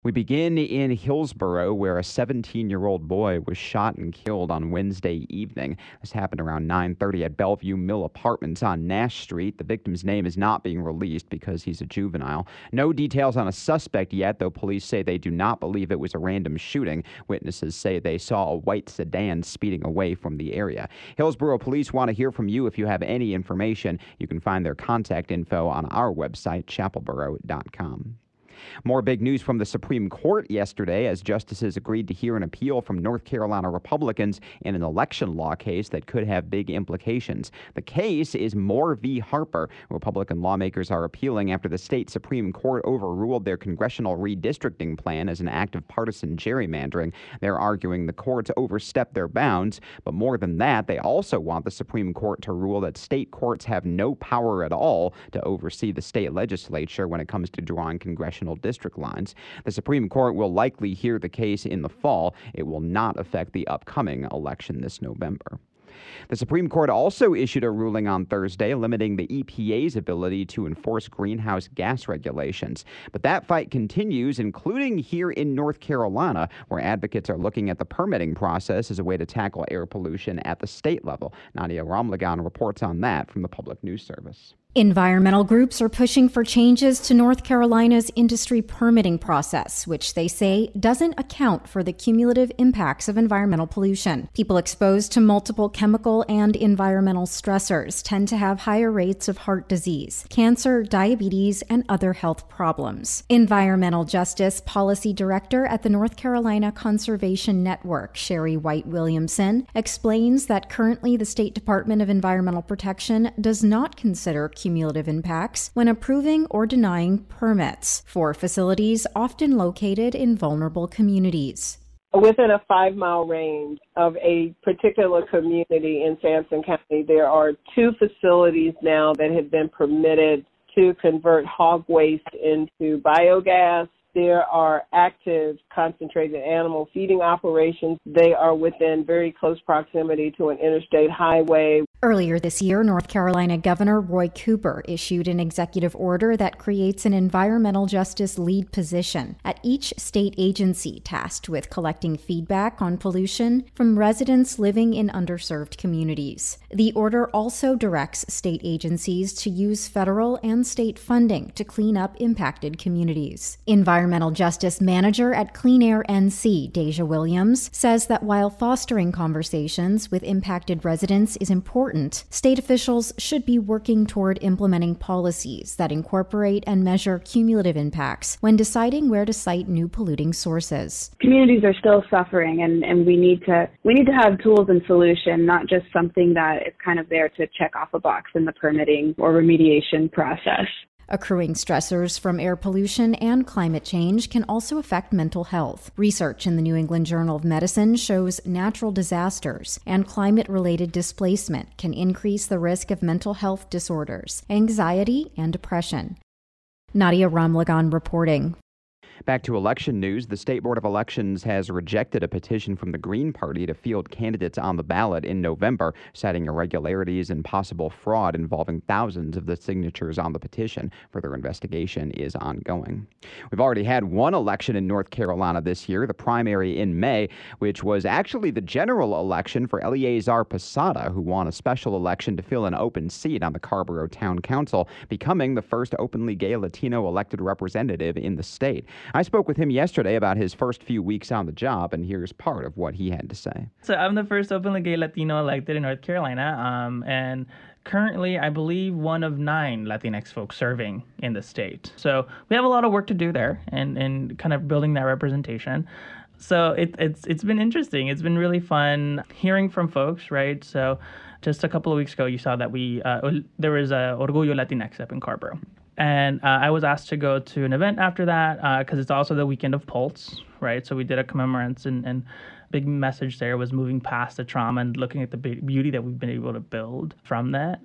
We begin in Hillsborough, where a 17-year-old boy was shot and killed on Wednesday evening. This happened around 9:30 at Bellevue Mill Apartments on Nash Street. The victim's name is not being released because he's a juvenile. No details on a suspect yet, though police say they do not believe it was a random shooting. Witnesses say they saw a white sedan speeding away from the area. Hillsborough police want to hear from you if you have any information. You can find their contact info on our website, chapelboro.com. More big news from the Supreme Court yesterday as justices agreed to hear an appeal from North Carolina Republicans in an election law case that could have big implications. The case is Moore v. Harper. Republican lawmakers are appealing after the state Supreme Court overruled their congressional redistricting plan as an act of partisan gerrymandering. They're arguing the courts overstepped their bounds, but more than that, they also want the Supreme Court to rule that state courts have no power at all to oversee the state legislature when it comes to drawing congressional district lines. The Supreme Court will likely hear the case in the fall. It will not affect the upcoming election this November. The Supreme Court also issued a ruling on Thursday limiting the EPA's ability to enforce greenhouse gas regulations. But that fight continues, including here in North Carolina, where advocates are looking at the permitting process as a way to tackle air pollution at the state level. Nadia Ramlagan reports on that from the Public News Service. Environmental groups are pushing for changes to North Carolina's industry permitting process, which they say doesn't account for the cumulative impacts of environmental pollution. People exposed to multiple chemical and environmental stressors tend to have higher rates of heart disease, cancer, diabetes, and other health problems. Environmental Justice Policy Director at the North Carolina Conservation Network, Sherry White Williamson, explains that currently the State Department of Environmental Protection does not consider cumulative impacts when approving or denying permits for facilities often located in vulnerable communities. Within a 5-mile range of a particular community in Sampson County, there are 2 facilities now that have been permitted to convert hog waste into biogas. There are active concentrated animal feeding operations. They are within very close proximity to an interstate highway. Earlier this year, North Carolina Governor Roy Cooper issued an executive order that creates an environmental justice lead position at each state agency tasked with collecting feedback on pollution from residents living in underserved communities. The order also directs state agencies to use federal and state funding to clean up impacted communities. Environmental Justice Manager at Clean Air NC, Deja Williams, says that while fostering conversations with impacted residents is important, state officials should be working toward implementing policies that incorporate and measure cumulative impacts when deciding where to site new polluting sources. Communities are still suffering, and we need to have tools and solution, not just something that is kind of there to check off a box in the permitting or remediation process. Accruing stressors from air pollution and climate change can also affect mental health. Research in the New England Journal of Medicine shows natural disasters and climate-related displacement can increase the risk of mental health disorders, anxiety, and depression. Nadia Ramlagan reporting. Back to election news, the State Board of Elections has rejected a petition from the Green Party to field candidates on the ballot in November, citing irregularities and possible fraud involving thousands of the signatures on the petition. Further investigation is ongoing. We've already had one election in North Carolina this year, the primary in May, which was actually the general election for Eleazar Posada, who won a special election to fill an open seat on the Carrboro Town Council, becoming the first openly gay Latino elected representative in the state. I spoke with him yesterday about his first few weeks on the job, and here's part of what he had to say. So I'm the first openly gay Latino elected in North Carolina, and currently, I believe, one of 9 Latinx folks serving in the state. So we have a lot of work to do there and kind of building that representation. So it's been interesting. It's been really fun hearing from folks, right? So just a couple of weeks ago, you saw that there was a Orgullo Latinx up in Carrboro. And I was asked to go to an event after that because it's also the weekend of Pulse, right? So we did a commemorance, and big message there was moving past the trauma and looking at the beauty that we've been able to build from that.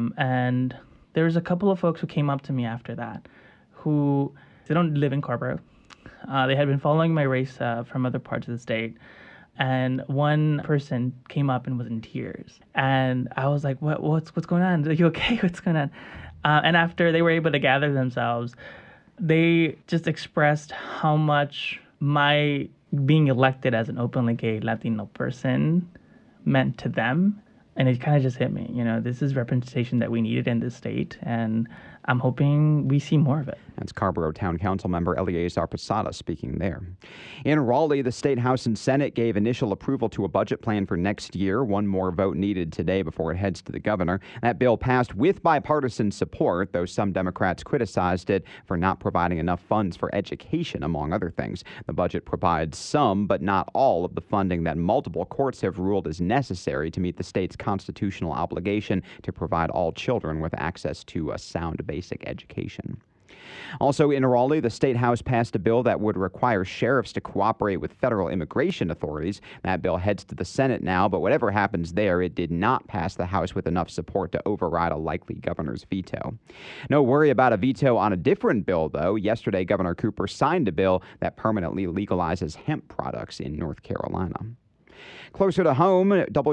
And there was a couple of folks who came up to me after that who, they don't live in Carrboro. They had been following my race from other parts of the state. And one person came up and was in tears. And I was like, what's going on? Are you okay? What's going on? And after they were able to gather themselves, they just expressed how much my being elected as an openly gay Latino person meant to them. And it kind of just hit me. This is representation that we needed in this state, and I'm hoping we see more of it. That's Scarborough Town Council member Eleazar Posada speaking there. In Raleigh, the State House and Senate gave initial approval to a budget plan for next year. One more vote needed today before it heads to the governor. That bill passed with bipartisan support, though some Democrats criticized it for not providing enough funds for education, among other things. The budget provides some, but not all, of the funding that multiple courts have ruled is necessary to meet the state's constitutional obligation to provide all children with access to a sound basic education. Also in Raleigh, the State House passed a bill that would require sheriffs to cooperate with federal immigration authorities. That bill heads to the Senate now, but whatever happens there, it did not pass the House with enough support to override a likely governor's veto. No worry about a veto on a different bill, though. Yesterday, Governor Cooper signed a bill that permanently legalizes hemp products in North Carolina. Closer to home,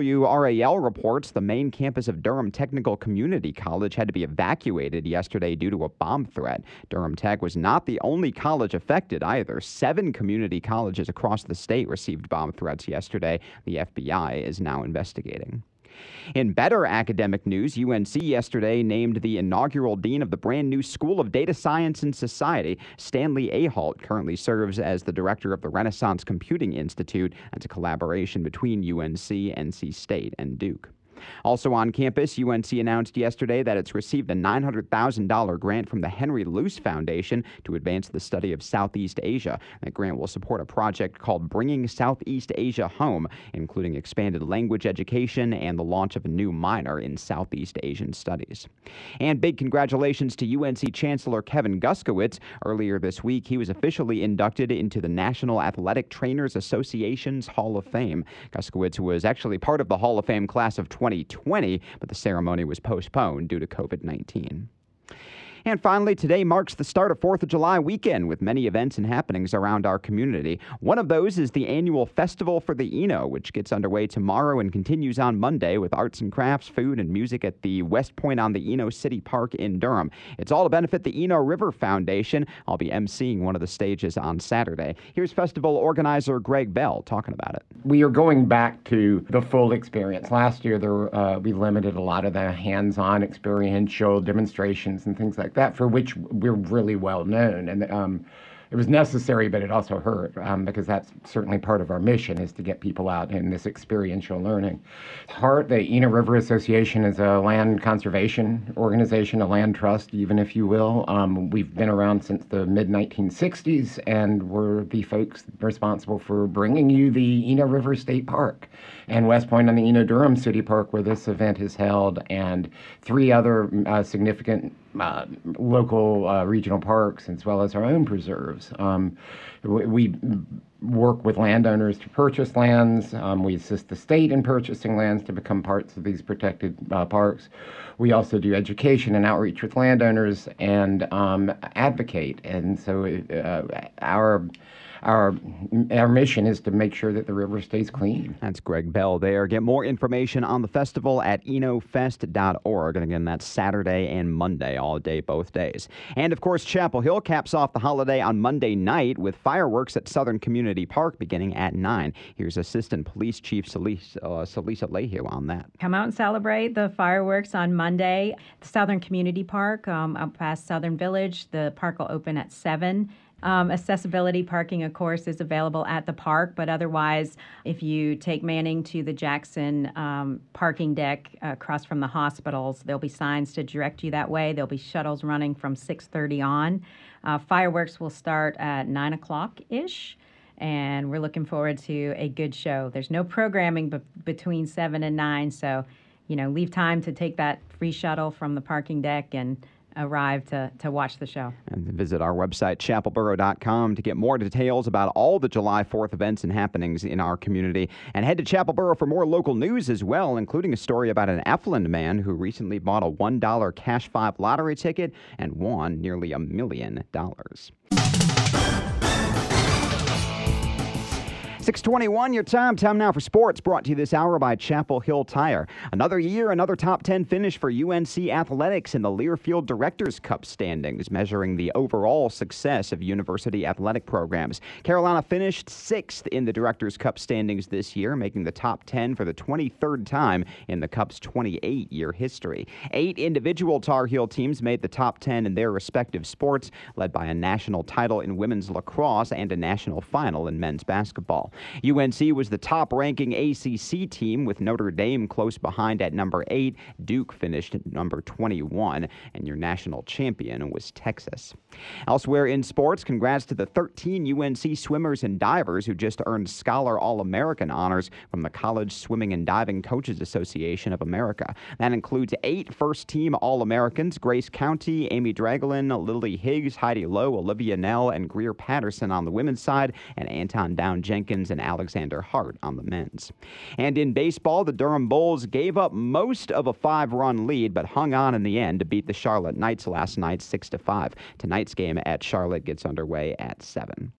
WRAL reports the main campus of Durham Technical Community College had to be evacuated yesterday due to a bomb threat. Durham Tech was not the only college affected either. 7 community colleges across the state received bomb threats yesterday. The FBI is now investigating. In better academic news, UNC yesterday named the inaugural dean of the brand new School of Data Science and Society. Stanley Ahalt currently serves as the director of the Renaissance Computing Institute. That's a collaboration between UNC, NC State, and Duke. Also on campus, UNC announced yesterday that it's received a $900,000 grant from the Henry Luce Foundation to advance the study of Southeast Asia. That grant will support a project called Bringing Southeast Asia Home, including expanded language education and the launch of a new minor in Southeast Asian Studies. And big congratulations to UNC Chancellor Kevin Guskiewicz. Earlier this week, he was officially inducted into the National Athletic Trainers Association's Hall of Fame. Guskiewicz was actually part of the Hall of Fame class of 2020, but the ceremony was postponed due to COVID-19. And finally, today marks the start of 4th of July weekend with many events and happenings around our community. One of those is the annual Festival for the Eno, which gets underway tomorrow and continues on Monday with arts and crafts, food, and music at the West Point on the Eno City Park in Durham. It's all to benefit the Eno River Foundation. I'll be emceeing one of the stages on Saturday. Here's festival organizer Greg Bell talking about it. We are going back to the full experience. Last year, we limited a lot of the hands-on experiential demonstrations and things like that, for which we're really well known. And it was necessary, but it also hurt, because that's certainly part of our mission, is to get people out in this experiential learning. HART, the Eno River Association, is a land conservation organization, a land trust, even if you will. We've been around since the mid-1960s, and we're the folks responsible for bringing you the Eno River State Park and West Point on the Eno Durham City Park, where this event is held, and 3 other significant local regional parks, as well as our own preserves. We work with landowners to purchase lands. We assist the state in purchasing lands to become parts of these protected parks. We also do education and outreach with landowners and advocate. And so our mission is to make sure that the river stays clean. That's Greg Bell there. Get more information on the festival at enofest.org. And again, that's Saturday and Monday, all day, both days. And of course, Chapel Hill caps off the holiday on Monday night with fireworks at Southern Community Park beginning at 9. Here's Assistant Police Chief Celisa Lehue on that. Come out and celebrate the fireworks on Monday. The Southern Community Park, up past Southern Village. The park will open at 7. Accessibility parking, of course, is available at the park, but otherwise, if you take Manning to the Jackson parking deck across from the hospitals, there'll be signs to direct you that way. There'll be shuttles running from 6:30 on. Fireworks will start at 9 o'clock-ish, and we're looking forward to a good show. There's no programming between 7 and 9, so, leave time to take that free shuttle from the parking deck and arrive to watch the show. And visit our website, chapelboro.com, to get more details about all the July 4th events and happenings in our community. And head to Chapelboro for more local news as well, including a story about an Efland man who recently bought a $1 Cash 5 lottery ticket and won nearly $1 million. 6:21 your time. Time now for sports, brought to you this hour by Chapel Hill Tire. Another year, another top 10 finish for UNC Athletics in the Learfield Directors Cup standings, measuring the overall success of university athletic programs. Carolina finished 6th in the Directors Cup standings this year, making the top 10 for the 23rd time in the Cup's 28-year history. 8 individual Tar Heel teams made the top 10 in their respective sports, led by a national title in women's lacrosse and a national final in men's basketball. UNC was the top-ranking ACC team, with Notre Dame close behind at number 8. Duke finished at number 21, and your national champion was Texas. Elsewhere in sports, congrats to the 13 UNC swimmers and divers who just earned Scholar All-American honors from the College Swimming and Diving Coaches Association of America. That includes 8 first-team All-Americans: Grace County, Amy Draglin, Lily Higgs, Heidi Lowe, Olivia Nell, and Greer Patterson on the women's side, and Anton Down Jenkins and Alexander Hart on the men's. And in baseball, the Durham Bulls gave up most of a 5-run lead, but hung on in the end to beat the Charlotte Knights last night 6-5. Tonight's game at Charlotte gets underway at 7.